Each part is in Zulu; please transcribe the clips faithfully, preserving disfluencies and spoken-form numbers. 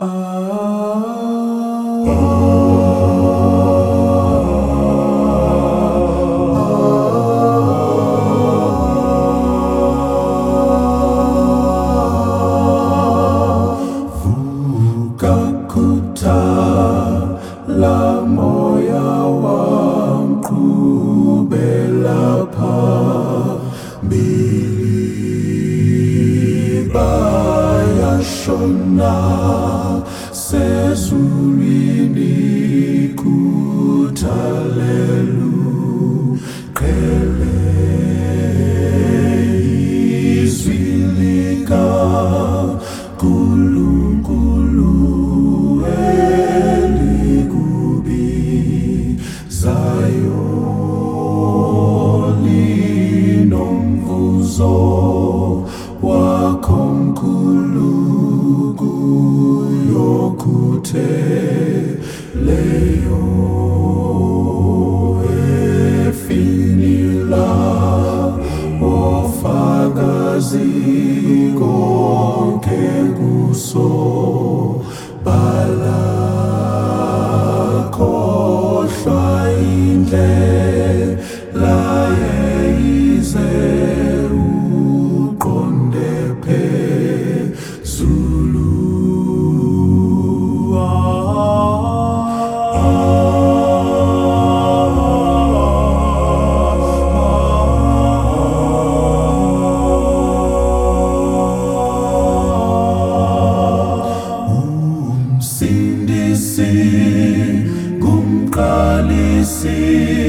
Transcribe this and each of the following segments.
La moya wamqhubela phambili bayashona sezulwini kuthalelu-qele izwi likaNkulunkulu zayo linomvuzo wakho mkhulu kuyokutheleyo efinila ofakazi konke kuso bala indlela yayize uqonde phezulu. Umsindisi kumqalisi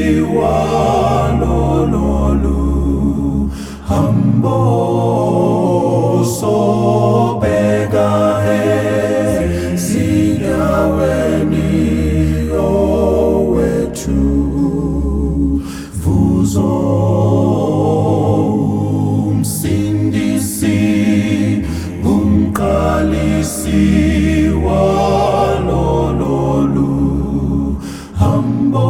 walolu hambo sobheka ezinyaweni owethu vuzo. Umsindisi kumqalisi walolu hambo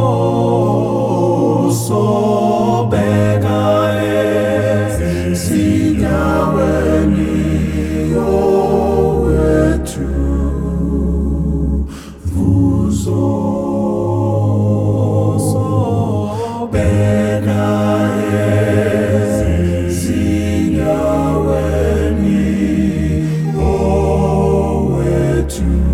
sobheka ezinyaweni owethu vuzo. Sobheka ezinyaweni owethu